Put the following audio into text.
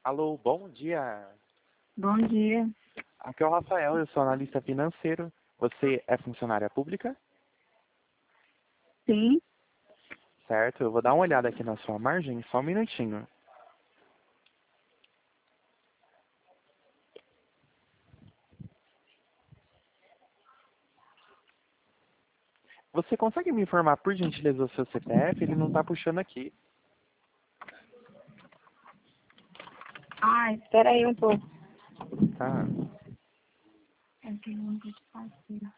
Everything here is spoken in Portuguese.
Alô, bom dia. Bom dia. Aqui é o Rafael, eu sou analista financeiro. Você é funcionária pública? Sim. Certo, eu vou dar uma olhada aqui na sua margem, só um minutinho. Você consegue me informar, por gentileza, o seu CPF? Ele não está puxando aqui. Espera aí um pouco. Tá. Aqui, não vou te fazer.